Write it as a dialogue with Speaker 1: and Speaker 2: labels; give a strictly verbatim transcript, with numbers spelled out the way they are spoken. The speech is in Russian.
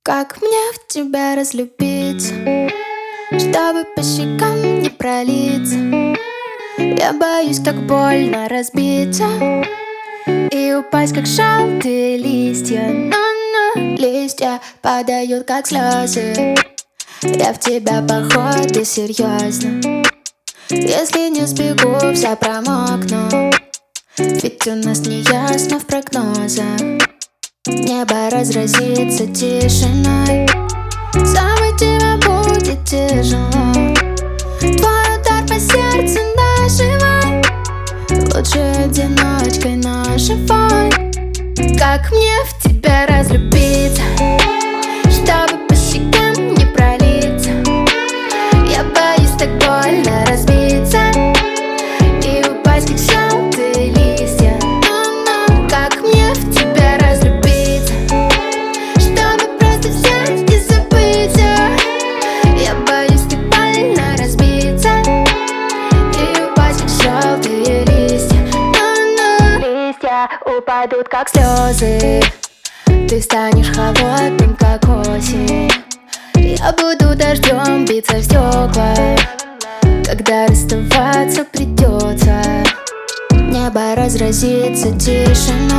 Speaker 1: Как мне в тебя разлюбиться, чтобы по щекам не пролиться? Я боюсь так больно разбиться и упасть, как желтые листья. Но-но, листья падают, как слезы. Я в тебя, походу, серьезно. Если не сбегу, вся промокну. Ведь у нас не ясно в прогнозах. Небо разразится тишиной. Самой тебе будет тяжело. Твой удар по сердцу наживой. Лучше одиночкой, но живой. Как мне в тебя разлюбиться, чтобы по щекам не пролиться? Я боюсь так больно разбиться и упасть, как желтые листья. Но-но, как мне в тебя разлюбиться, чтобы просто взять и забыть? Я боюсь так больно разбиться и упасть, как желтые листья. Но-но, листья упадут, как слезы. Ты станешь холодным, как осень. Я буду дождем биться в стекла, когда расставаться придется. Небо разразится тишиной.